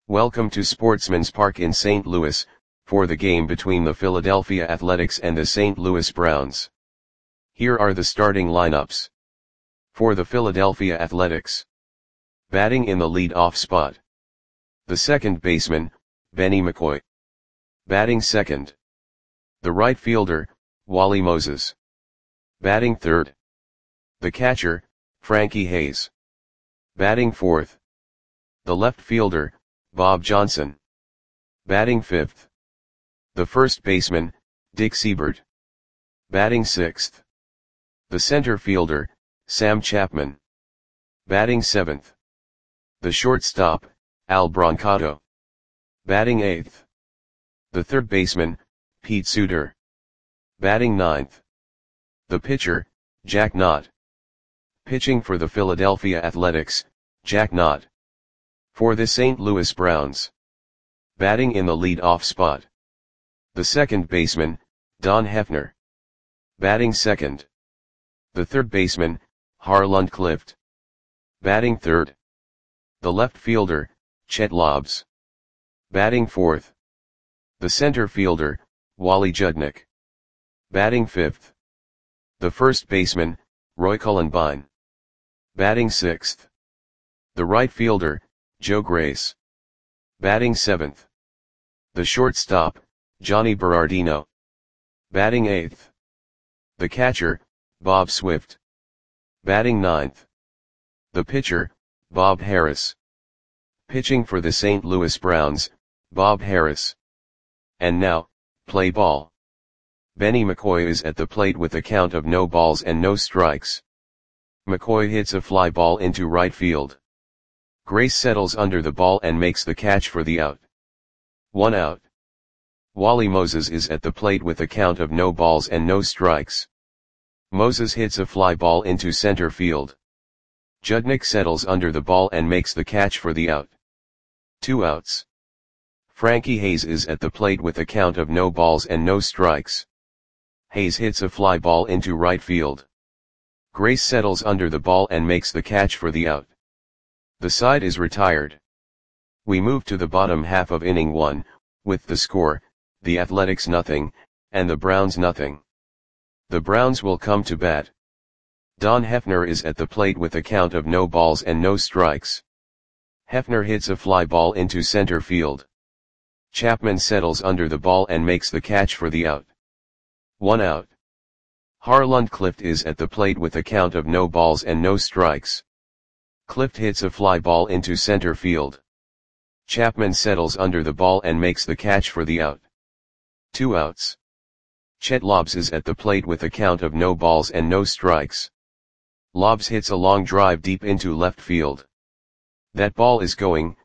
Welcome to Sportsman's Park in St. Louis, for the game between the Philadelphia Athletics and the St. Louis Browns. Here are the starting lineups. For the Philadelphia Athletics. Batting in the lead-off spot. The second baseman, Benny McCoy. Batting second. The right fielder, Wally Moses. Batting third. The catcher, Frankie Hayes. Batting fourth. The left fielder, Bob Johnson. Batting fifth. The first baseman, Dick Seibert. Batting sixth. The center fielder, Sam Chapman. Batting seventh. The shortstop, Al Brancato. Batting eighth. The third baseman, Pete Suter. Batting ninth. The pitcher, Jack Knott. Pitching for the Philadelphia Athletics, Jack Knott. For the St. Louis Browns. Batting in the lead-off spot. The second baseman, Don Hefner. Batting second. The third baseman, Harland Clift. Batting third. The left fielder, Chet Lobbs. Batting fourth. The center fielder, Wally Judnick. Batting fifth. The first baseman, Roy Cullenbine. Batting sixth. The right fielder, Joe Grace. Batting seventh. The shortstop, Johnny Berardino. Batting eighth. The catcher, Bob Swift. Batting ninth. The pitcher, Bob Harris. Pitching for the St. Louis Browns, Bob Harris. And now, play ball. Benny McCoy is at the plate with a count of no balls and no strikes. McCoy hits a fly ball into right field. Grace settles under the ball and makes the catch for the out. 1 out. Wally Moses is at the plate with a count of no balls and no strikes. Moses hits a fly ball into center field. Judnick settles under the ball and makes the catch for the out. 2 outs. Frankie Hayes is at the plate with a count of no balls and no strikes. Hayes hits a fly ball into right field. Grace settles under the ball and makes the catch for the out. The side is retired. We move to the bottom half of inning 1, with the score, the Athletics nothing, and the Browns nothing. The Browns will come to bat. Don Hefner is at the plate with a count of no balls and no strikes. Hefner hits a fly ball into center field. Chapman settles under the ball and makes the catch for the out. 1 out. Harland Clift is at the plate with a count of no balls and no strikes. Clift hits a fly ball into center field. Chapman settles under the ball and makes the catch for the out. 2 outs. Chet Lobbs is at the plate with a count of no balls and no strikes. Lobbs hits a long drive deep into left field. That ball is gone.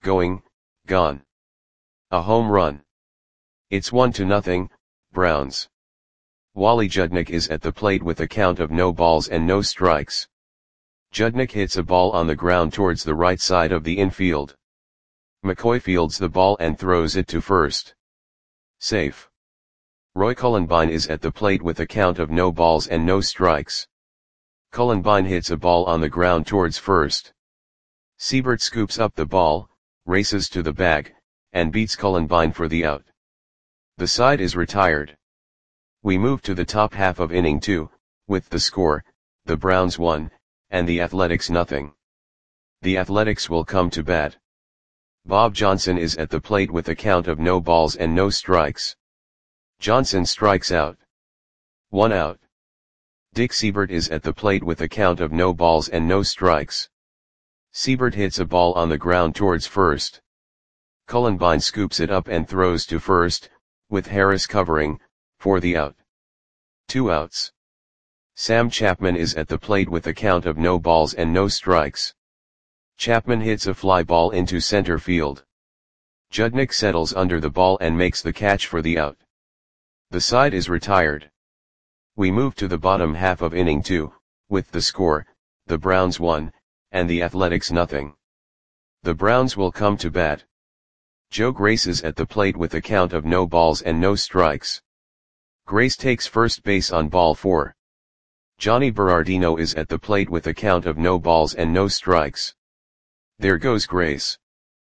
A home run. It's 1-0, Browns. Wally Judnick is at the plate with a count of no balls and no strikes. Judnick hits a ball on the ground towards the right side of the infield. McCoy fields the ball and throws it to first. Safe. Roy Cullenbine is at the plate with a count of no balls and no strikes. Cullenbine hits a ball on the ground towards first. Seibert scoops up the ball, races to the bag, and beats Cullenbine for the out. The side is retired. We move to the top half of inning 2, with the score, the Browns 1, and the Athletics nothing. The Athletics will come to bat. Bob Johnson is at the plate with a count of no balls and no strikes. Johnson strikes out. 1 out. Dick Seibert is at the plate with a count of no balls and no strikes. Seibert hits a ball on the ground towards first. Cullenbine scoops it up and throws to first, with Harris covering, for the out. 2 outs. Sam Chapman is at the plate with a count of no balls and no strikes. Chapman hits a fly ball into center field. Judnick settles under the ball and makes the catch for the out. The side is retired. We move to the bottom half of inning 2, with the score, the Browns 1, and the Athletics nothing. The Browns will come to bat. Joe Grace is at the plate with a count of no balls and no strikes. Grace takes first base on ball 4. Johnny Berardino is at the plate with a count of no balls and no strikes. There goes Grace.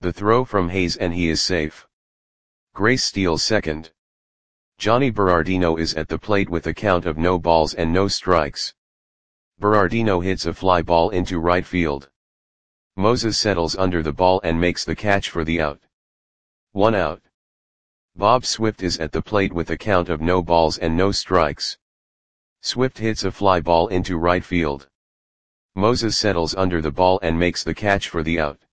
The throw from Hayes and he is safe. Grace steals second. Johnny Berardino is at the plate with a count of no balls and no strikes. Berardino hits a fly ball into right field. Moses settles under the ball and makes the catch for the out. 1 out. Bob Swift is at the plate with a count of no balls and no strikes. Swift hits a fly ball into right field. Moses settles under the ball and makes the catch for the out.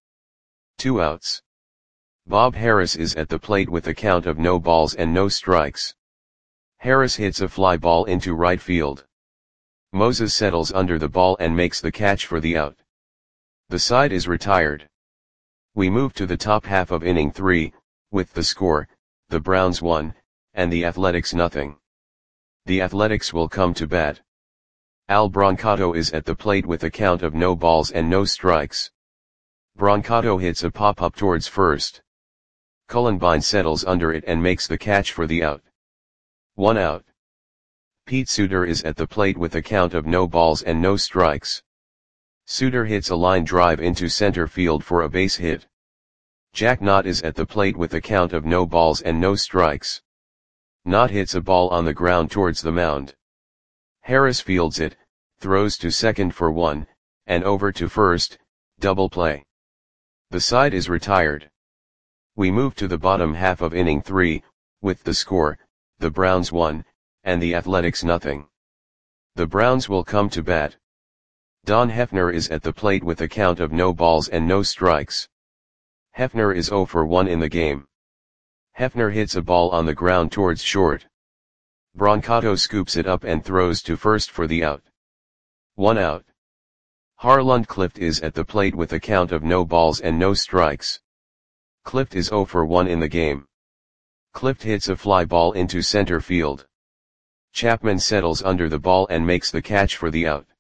2 outs. Bob Harris is at the plate with a count of no balls and no strikes. Harris hits a fly ball into right field. Moses settles under the ball and makes the catch for the out. The side is retired. We move to the top half of inning 3, with the score, the Browns 1, and the Athletics nothing. The Athletics will come to bat. Al Brancato is at the plate with a count of no balls and no strikes. Brancato hits a pop-up towards first. Cullenbine settles under it and makes the catch for the out. 1 out. Pete Suter is at the plate with a count of no balls and no strikes. Suter hits a line drive into center field for a base hit. Jack Knott is at the plate with a count of no balls and no strikes. Knott hits a ball on the ground towards the mound. Harris fields it, throws to second for 1, and over to first, double play. The side is retired. We move to the bottom half of inning 3, with the score, the Browns 1, and the Athletics nothing. The Browns will come to bat. Don Hefner is at the plate with a count of no balls and no strikes. Hefner is 0 for 1 in the game. Hefner hits a ball on the ground towards short. Brancato scoops it up and throws to first for the out. 1 out. Harland Clift is at the plate with a count of no balls and no strikes. Clift is 0 for 1 in the game. Clift hits a fly ball into center field. Chapman settles under the ball and makes the catch for the out.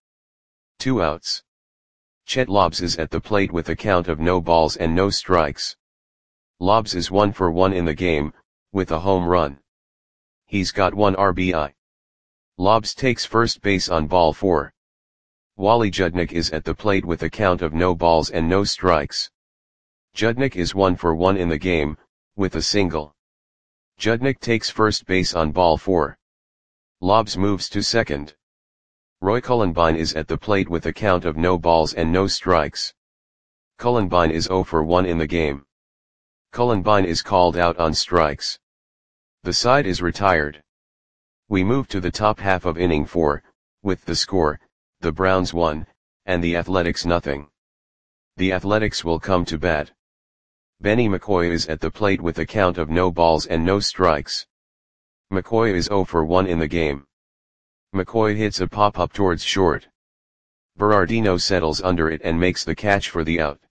2 outs. Chet Lobbs is at the plate with a count of no balls and no strikes. Lobbs is 1 for 1 in the game, with a home run. He's got 1 RBI. Lobbs takes first base on ball 4. Wally Judnick is at the plate with a count of no balls and no strikes. Judnick is 1 for 1 in the game, with a single. Judnick takes first base on ball 4. Lobbs moves to second. Roy Cullenbine is at the plate with a count of no balls and no strikes. Cullenbine is 0 for 1 in the game. Cullenbine is called out on strikes. The side is retired. We move to the top half of inning 4, with the score, the Browns 1, and the Athletics nothing. The Athletics will come to bat. Benny McCoy is at the plate with a count of no balls and no strikes. McCoy is 0 for 1 in the game. McCoy hits a pop-up towards short. Berardino settles under it and makes the catch for the out.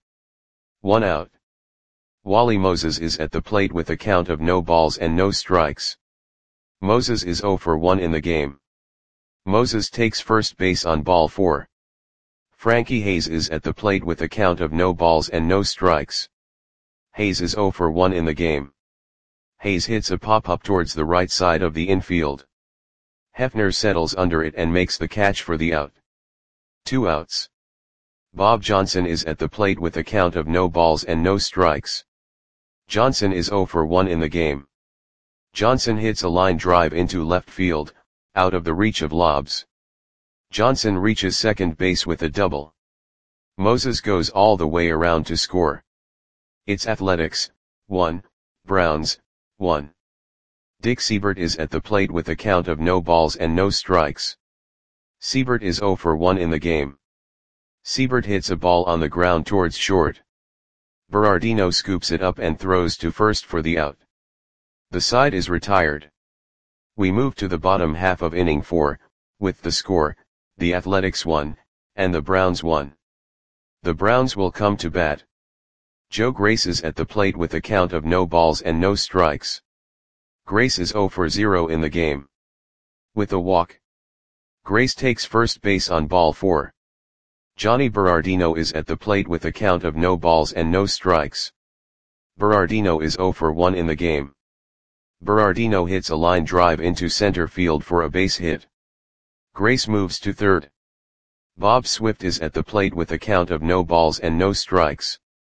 1 out. Wally Moses is at the plate with a count of no balls and no strikes. Moses is 0 for 1 in the game. Moses takes first base on ball 4. Frankie Hayes is at the plate with a count of no balls and no strikes. Hayes is 0 for 1 in the game. Hayes hits a pop-up towards the right side of the infield. Hefner settles under it and makes the catch for the out. 2 outs. Bob Johnson is at the plate with a count of no balls and no strikes. Johnson is 0 for 1 in the game. Johnson hits a line drive into left field, out of the reach of Lobbs. Johnson reaches second base with a double. Moses goes all the way around to score. It's Athletics, 1, Browns, 1. Dick Siebert is at the plate with a count of no balls and no strikes. Siebert is 0 for 1 in the game. Siebert hits a ball on the ground towards short. Berardino scoops it up and throws to first for the out. The side is retired. We move to the bottom half of inning 4, with the score, the Athletics 1, and the Browns 1. The Browns will come to bat. Joe Grace is at the plate with a count of no balls and no strikes. Grace is 0 for 0 in the game. With a walk. Grace takes first base on ball 4. Johnny Berardino is at the plate with a count of no balls and no strikes. Berardino is 0 for 1 in the game. Berardino hits a line drive into center field for a base hit. Grace moves to third. Bob Swift is at the plate with a count of no balls and no strikes.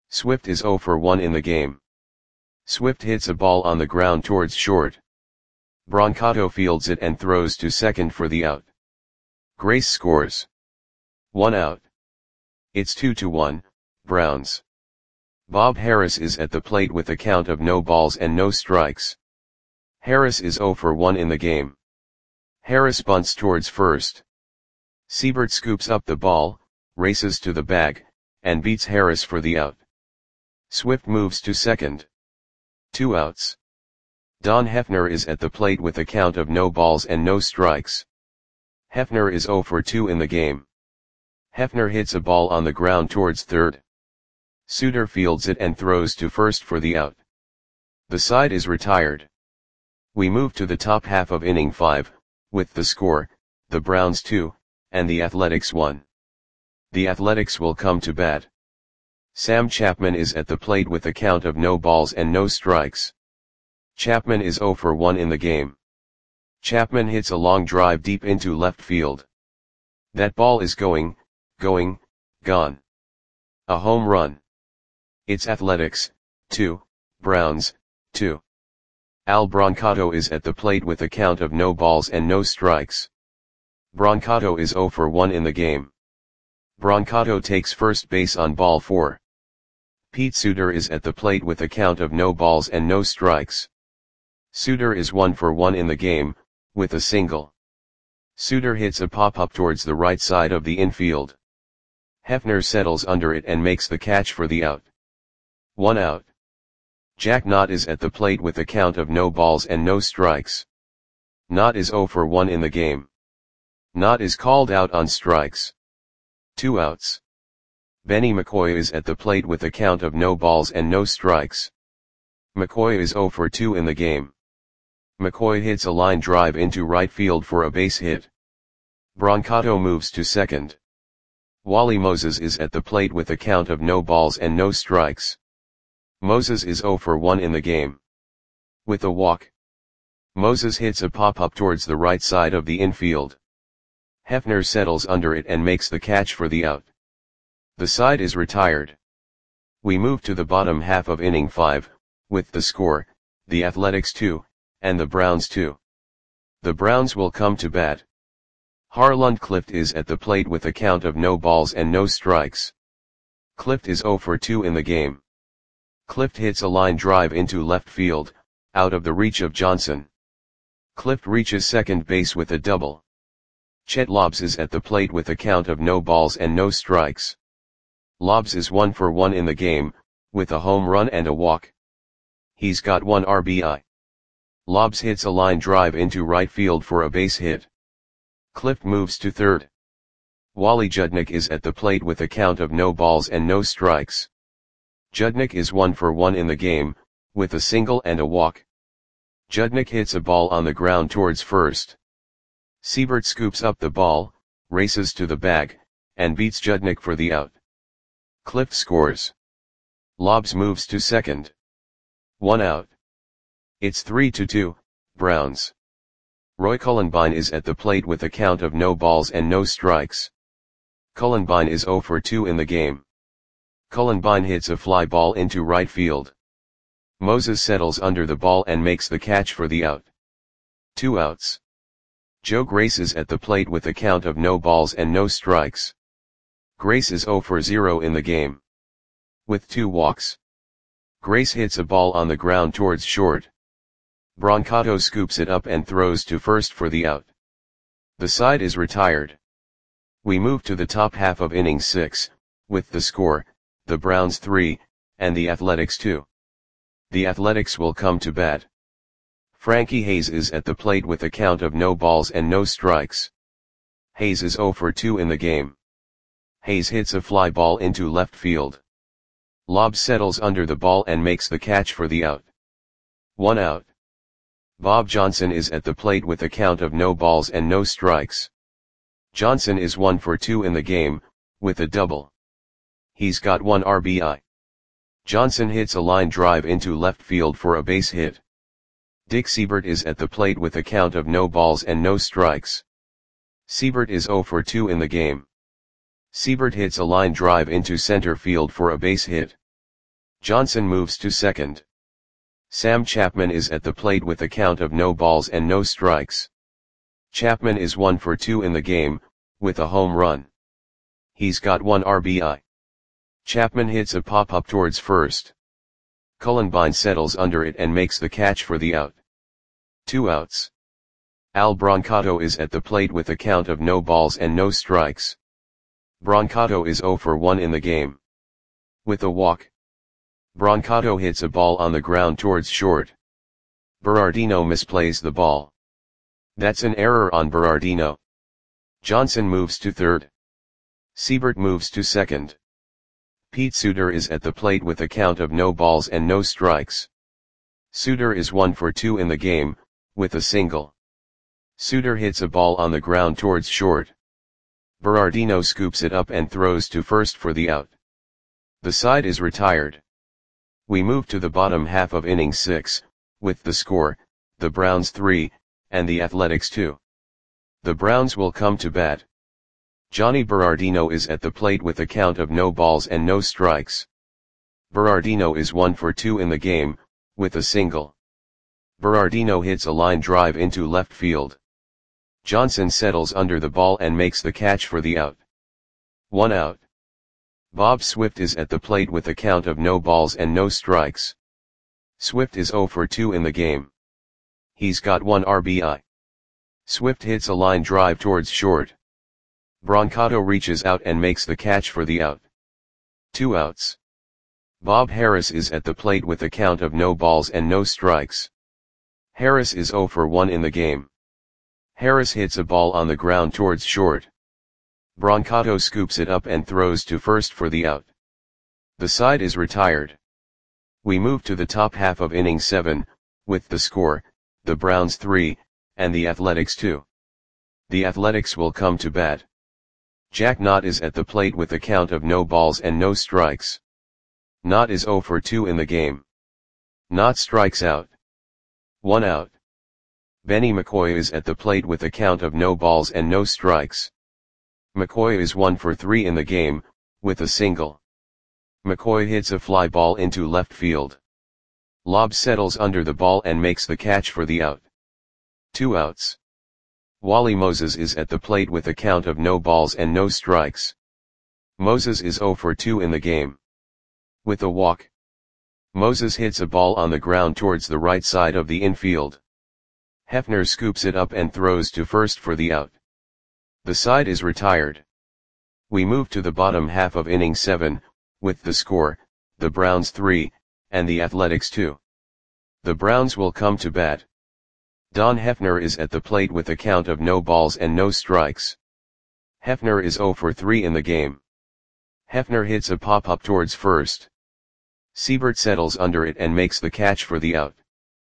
Swift is 0 for 1 in the game. Swift hits a ball on the ground towards short. Brancato fields it and throws to second for the out. Grace scores. 1 out. It's 2-1, Browns. Bob Harris is at the plate with a count of no balls and no strikes. Harris is 0 for 1 in the game. Harris bunts towards first. Siebert scoops up the ball, races to the bag, and beats Harris for the out. Swift moves to second. 2 outs. Don Hefner is at the plate with a count of no balls and no strikes. Hefner is 0 for 2 in the game. Hefner hits a ball on the ground towards third. Suter fields it and throws to first for the out. The side is retired. We move to the top half of inning 5, with the score, the Browns 2, and the Athletics 1. The Athletics will come to bat. Sam Chapman is at the plate with a count of no balls and no strikes. Chapman is 0 for 1 in the game. Chapman hits a long drive deep into left field. That ball is going, gone. A home run. It's Athletics, 2, Browns, 2. Al Brancato is at the plate with a count of no balls and no strikes. Brancato is 0 for 1 in the game. Brancato takes first base on ball 4. Pete Suter is at the plate with a count of no balls and no strikes. Suter is 1 for 1 in the game, with a single. Suter hits a pop-up towards the right side of the infield. Hefner settles under it and makes the catch for the out. 1 out. Jack Knott is at the plate with a count of no balls and no strikes. Knott is 0 for 1 in the game. Knott is called out on strikes. 2 outs. Benny McCoy is at the plate with a count of no balls and no strikes. McCoy is 0 for 2 in the game. McCoy hits a line drive into right field for a base hit. Brancato moves to second. Wally Moses is at the plate with a count of no balls and no strikes. Moses is 0 for 1 in the game. With a walk. Moses hits a pop-up towards the right side of the infield. Hefner settles under it and makes the catch for the out. The side is retired. We move to the bottom half of inning 5, with the score, the Athletics 2, and the Browns 2. The Browns will come to bat. Harland Clift is at the plate with a count of no balls and no strikes. Clift is 0 for 2 in the game. Clift hits a line drive into left field, out of the reach of Johnson. Clift reaches second base with a double. Chet Lobbs is at the plate with a count of no balls and no strikes. Lobbs is 1 for 1 in the game, with a home run and a walk. He's got 1 RBI. Lobbs hits a line drive into right field for a base hit. Clift moves to third. Wally Judnick is at the plate with a count of no balls and no strikes. Judnick is 1 for 1 in the game, with a single and a walk. Judnick hits a ball on the ground towards first. Siebert scoops up the ball, races to the bag, and beats Judnick for the out. Clift scores. Lobbs moves to second. 1 out. It's 3-2, Browns. Roy Cullenbine is at the plate with a count of no balls and no strikes. Cullenbine is 0 for 2 in the game. Cullenbine hits a fly ball into right field. Moses settles under the ball and makes the catch for the out. 2 outs. Joe Grace is at the plate with a count of no balls and no strikes. Grace is 0 for 0 in the game. With 2 walks. Grace hits a ball on the ground towards short. Brancato scoops it up and throws to first for the out. The side is retired. We move to the top half of inning 6, with the score, the Browns 3, and the Athletics 2. The Athletics will come to bat. Frankie Hayes is at the plate with a count of no balls and no strikes. Hayes is 0 for 2 in the game. Hayes hits a fly ball into left field. Lobbs settles under the ball and makes the catch for the out. 1 out. Bob Johnson is at the plate with a count of no balls and no strikes. Johnson is 1 for 2 in the game, with a double. He's got 1 RBI. Johnson hits a line drive into left field for a base hit. Dick Siebert is at the plate with a count of no balls and no strikes. Siebert is 0 for 2 in the game. Siebert hits a line drive into center field for a base hit. Johnson moves to second. Sam Chapman is at the plate with a count of no balls and no strikes. Chapman is 1 for 2 in the game, with a home run. He's got 1 RBI. Chapman hits a pop-up towards first. Cullenbine settles under it and makes the catch for the out. 2 outs. Al Brancato is at the plate with a count of no balls and no strikes. Brancato is 0 for 1 in the game. With a walk. Brancato hits a ball on the ground towards short. Berardino misplays the ball. That's an error on Berardino. Johnson moves to third. Siebert moves to second. Pete Suter is at the plate with a count of no balls and no strikes. Suter is 1 for 2 in the game, with a single. Suter hits a ball on the ground towards short. Berardino scoops it up and throws to first for the out. The side is retired. We move to the bottom half of inning 6, with the score, the Browns 3, and the Athletics 2. The Browns will come to bat. Johnny Berardino is at the plate with a count of no balls and no strikes. Berardino is 1 for 2 in the game, with a single. Berardino hits a line drive into left field. Johnson settles under the ball and makes the catch for the out. 1 out. Bob Swift is at the plate with a count of no balls and no strikes. Swift is 0 for 2 in the game. He's got 1 RBI. Swift hits a line drive towards short. Brancato reaches out and makes the catch for the out. 2 outs. Bob Harris is at the plate with a count of no balls and no strikes. Harris is 0 for 1 in the game. Harris hits a ball on the ground towards short. Brancato scoops it up and throws to first for the out. The side is retired. We move to the top half of inning 7, with the score, the Browns 3, and the Athletics 2. The Athletics will come to bat. Jack Knott is at the plate with a count of no balls and no strikes. Knott is 0 for 2 in the game. Knott strikes out. 1 out. Benny McCoy is at the plate with a count of no balls and no strikes. McCoy is 1 for 3 in the game, with a single. McCoy hits a fly ball into left field. Lobb settles under the ball and makes the catch for the out. 2 outs. Wally Moses is at the plate with a count of no balls and no strikes. Moses is 0 for 2 in the game. With a walk. Moses hits a ball on the ground towards the right side of the infield. Hefner scoops it up and throws to first for the out. The side is retired. We move to the bottom half of inning 7, with the score, the Browns 3, and the Athletics 2. The Browns will come to bat. Don Hefner is at the plate with a count of no balls and no strikes. Hefner is 0 for 3 in the game. Hefner hits a pop-up towards first. Siebert settles under it and makes the catch for the out.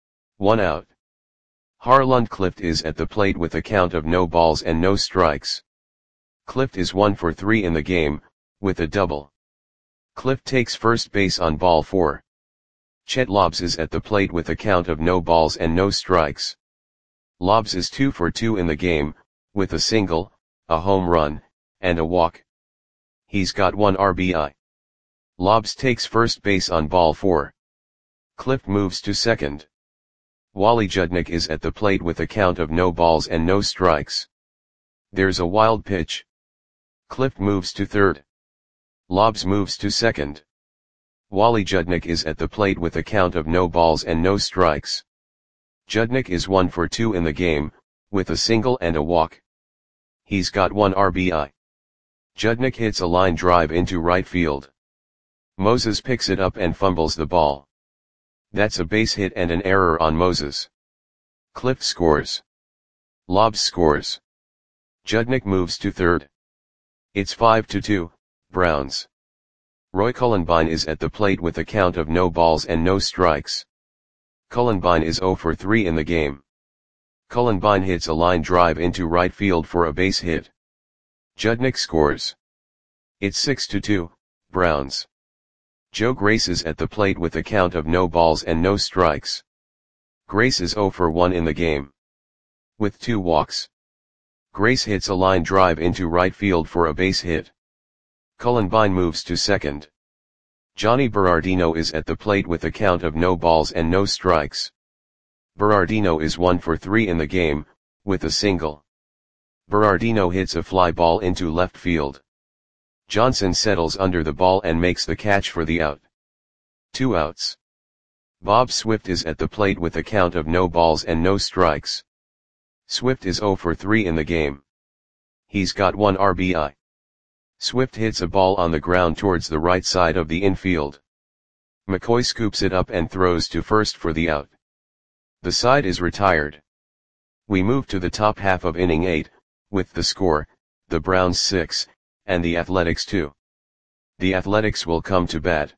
1 out. Harland Clift is at the plate with a count of no balls and no strikes. Clift is 1 for 3 in the game, with a double. Clift takes first base on ball 4. Chet Lobbs is at the plate with a count of no balls and no strikes. Lobbs is 2 for 2 in the game, with a single, a home run, and a walk. He's got 1 RBI. Lobbs takes first base on ball 4. Clift moves to second. Wally Judnick is at the plate with a count of no balls and no strikes. There's a wild pitch. Clift moves to third. Lobbs moves to second. Wally Judnick is at the plate with a count of no balls and no strikes. Judnick is 1 for 2 in the game, with a single and a walk. He's got 1 RBI. Judnick hits a line drive into right field. Moses picks it up and fumbles the ball. That's a base hit and an error on Moses. Clift scores. Lobbs scores. Judnick moves to third. It's 5-2, Browns. Roy Cullenbine is at the plate with a count of no balls and no strikes. Cullenbine is 0 for 3 in the game. Cullenbine hits a line drive into right field for a base hit. Judnick scores. It's 6-2, Browns. Joe Grace is at the plate with a count of no balls and no strikes. Grace is 0 for 1 in the game. With 2 walks. Grace hits a line drive into right field for a base hit. Cullenbine moves to second. Johnny Berardino is at the plate with a count of no balls and no strikes. Berardino is 1 for 3 in the game, with a single. Berardino hits a fly ball into left field. Johnson settles under the ball and makes the catch for the out. 2 outs. Bob Swift is at the plate with a count of no balls and no strikes. Swift is 0 for 3 in the game. He's got 1 RBI. Swift hits a ball on the ground towards the right side of the infield. McCoy scoops it up and throws to first for the out. The side is retired. We move to the top half of inning 8, with the score, the Browns 6, and the Athletics 2. The Athletics will come to bat.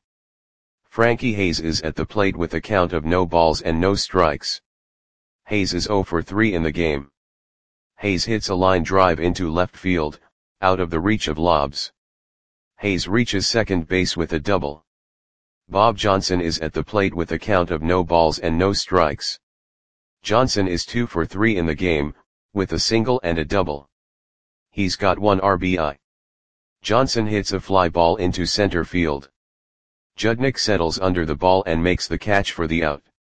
Frankie Hayes is at the plate with a count of no balls and no strikes. Hayes is 0 for 3 in the game. Hayes hits a line drive into left field, out of the reach of lobs. Hayes reaches second base with a double. Bob Johnson is at the plate with a count of no balls and no strikes. Johnson is 2 for 3 in the game, with a single and a double. He's got 1 RBI. Johnson hits a fly ball into center field. Judnick settles under the ball and makes the catch for the out.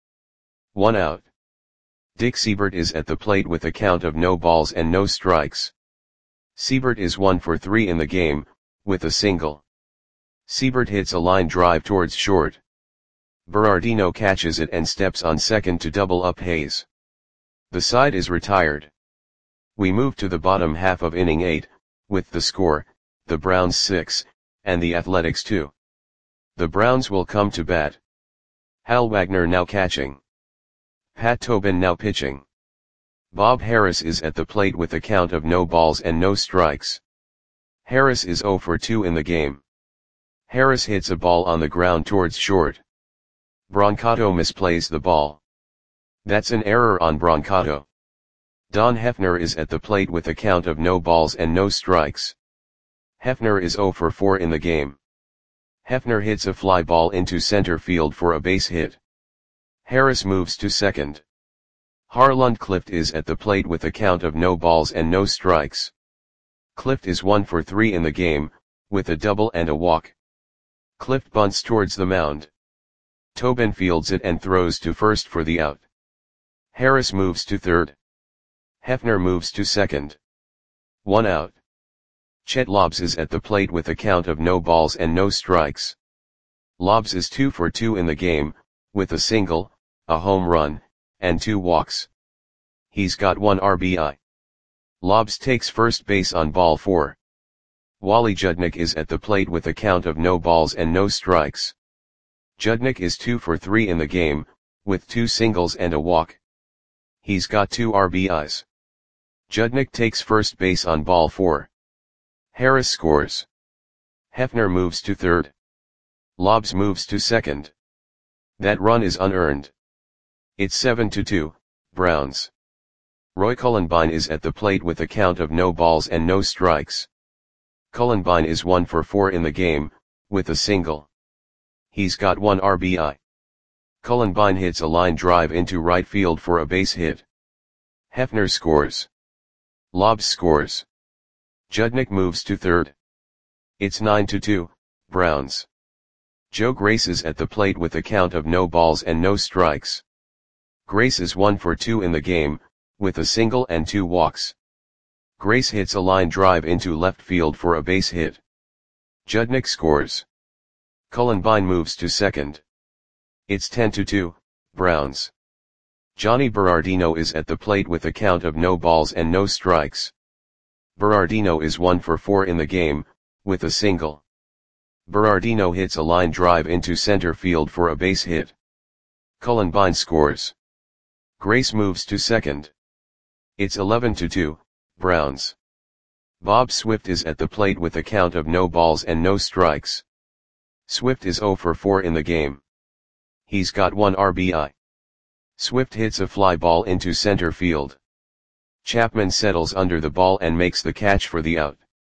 1 out. Dick Seibert is at the plate with a count of no balls and no strikes. Seibert is 1 for 3 in the game, with a single. Seibert hits a line drive towards short. Berardino catches it and steps on second to double up Hayes. The side is retired. We move to the bottom half of inning 8, with the score, the Browns 6, and the Athletics 2. The Browns will come to bat. Hal Wagner now catching. Pat Tobin now pitching. Bob Harris is at the plate with a count of no balls and no strikes. Harris is 0 for 2 in the game. Harris hits a ball on the ground towards short. Brancato misplays the ball. That's an error on Brancato. Don Hefner is at the plate with a count of no balls and no strikes. Hefner is 0 for 4 in the game. Hefner hits a fly ball into center field for a base hit. Harris moves to second. Harland Clift is at the plate with a count of no balls and no strikes. Clift is 1 for 3 in the game, with a double and a walk. Clift bunts towards the mound. Tobin fields it and throws to first for the out. Harris moves to third. Hefner moves to second. 1 out. Chet Lobbs is at the plate with a count of no balls and no strikes. Lobbs is 2 for 2 in the game, with a single, a home run, and 2 walks. He's got 1 RBI. Lobbs takes first base on ball 4. Wally Judnick is at the plate with a count of no balls and no strikes. Judnick is 2 for 3 in the game, with 2 singles and a walk. He's got 2 RBIs. Judnick takes first base on ball 4. Harris scores. Hefner moves to third. Lobbs moves to second. That run is unearned. It's 7-2, Browns. Roy Cullenbine is at the plate with a count of no balls and no strikes. Cullenbine is 1 for 4 in the game, with a single. He's got 1 RBI. Cullenbine hits a line drive into right field for a base hit. Hefner scores. Lobbs scores. Judnick moves to third. It's 9-2, Browns. Joe Grace is at the plate with a count of no balls and no strikes. Grace is 1 for 2 in the game, with a single and 2 walks. Grace hits a line drive into left field for a base hit. Judnick scores. Cullenbine moves to second. It's 10-2, Browns. Johnny Berardino is at the plate with a count of no balls and no strikes. Berardino is 1 for 4 in the game, with a single. Berardino hits a line drive into center field for a base hit. Cullenbine scores. Grace moves to second. It's 11-2, Browns. Bob Swift is at the plate with a count of no balls and no strikes. Swift is 0 for 4 in the game. He's got 1 RBI. Swift hits a fly ball into center field. Chapman settles under the ball and makes the catch for the out.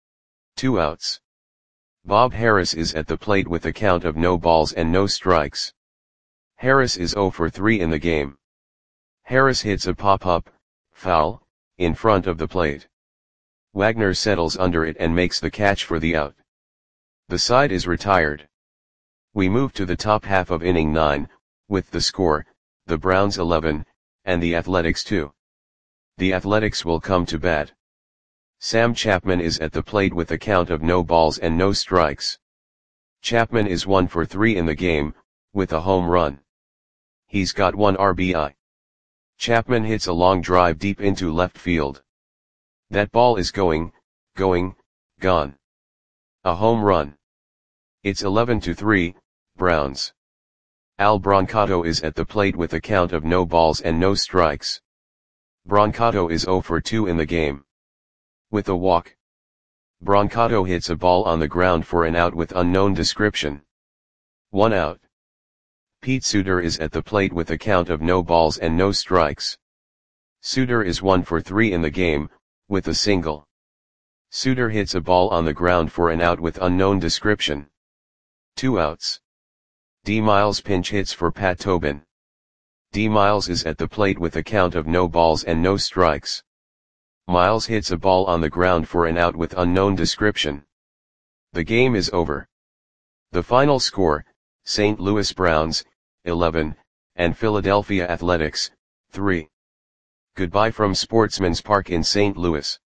2 outs. Bob Harris is at the plate with a count of no balls and no strikes. Harris is 0 for 3 in the game. Harris hits a pop-up, foul, in front of the plate. Wagner settles under it and makes the catch for the out. The side is retired. We move to the top half of inning 9, with the score, the Browns 11, and the Athletics 2. The Athletics will come to bat. Sam Chapman is at the plate with a count of no balls and no strikes. Chapman is 1 for 3 in the game, with a home run. He's got 1 RBI. Chapman hits a long drive deep into left field. That ball is going, gone. A home run. It's 11-3, Browns. Al Brancato is at the plate with a count of no balls and no strikes. Brancato is 0 for 2 in the game. With a walk. Brancato hits a ball on the ground for an out with unknown description. 1 out. Pete Suter is at the plate with a count of no balls and no strikes. Suter is 1 for 3 in the game, with a single. Suter hits a ball on the ground for an out with unknown description. 2 outs. D. Miles pinch hits for Pat Tobin. D. Miles is at the plate with a count of no balls and no strikes. Miles hits a ball on the ground for an out with unknown description. The game is over. The final score, St. Louis Browns, 11, and Philadelphia Athletics, 3. Goodbye from Sportsman's Park in St. Louis.